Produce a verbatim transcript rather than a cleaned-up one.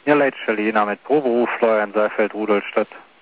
Ja, Leitstelle Jena mit Proberufleuer in Saalfeld, Rudolstadt.